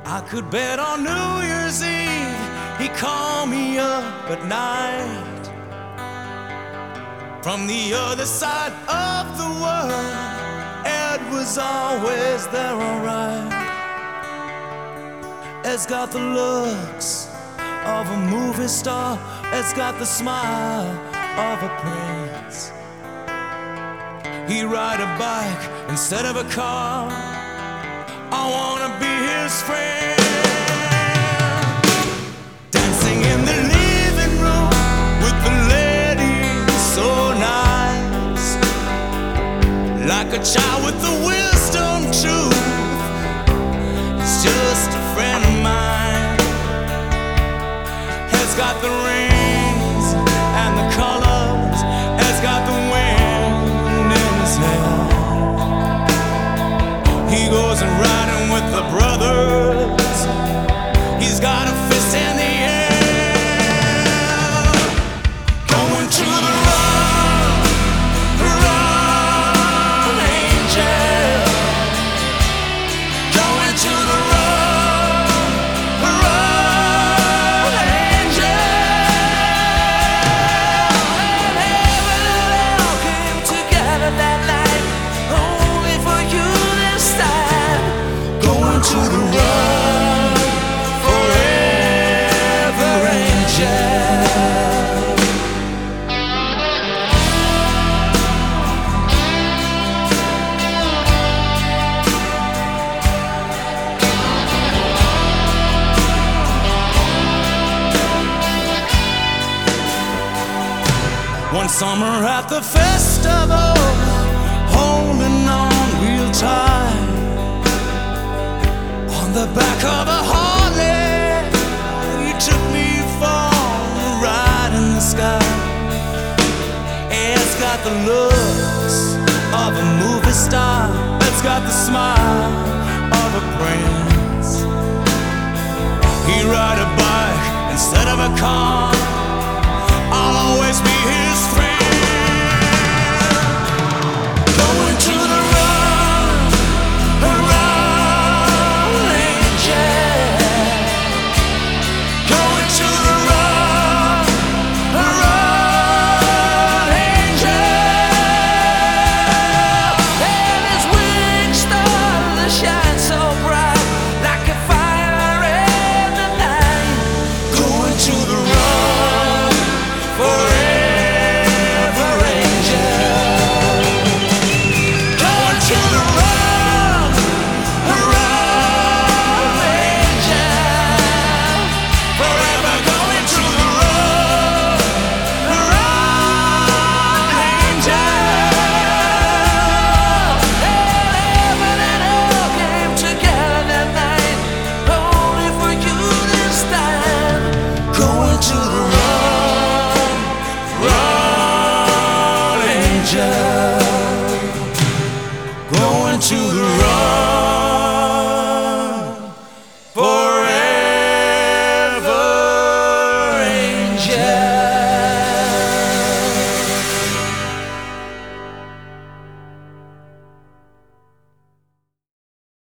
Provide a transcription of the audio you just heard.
I could bet on New Year's Eve he'd call me up at night from the other side of the world. Ed was always there, alright. Ed's got the looks of a movie star. Ed's got the smile of a prince. He'd ride a bike instead of a car. I wanna be his friend. Dancing in the living room with the ladies, so nice. Like a child with the wisdom truth. He's just a friend of mine. He's got the rings and the colors. He's got the wind in his hair. He goes and riding with the brothers. He's got a fist in the air. Going to the run, angel. Going to the run, angel. And heaven and hell came together that night, only for you this time. Going to the run, forever, angel. One summer at the festival, holding on real tight on the back of a Harley, you took me for a ride in the sky. It's got the looks of a movie star. It's got the smile of a prince. He ride a bike instead of a car. I'll always be his friend.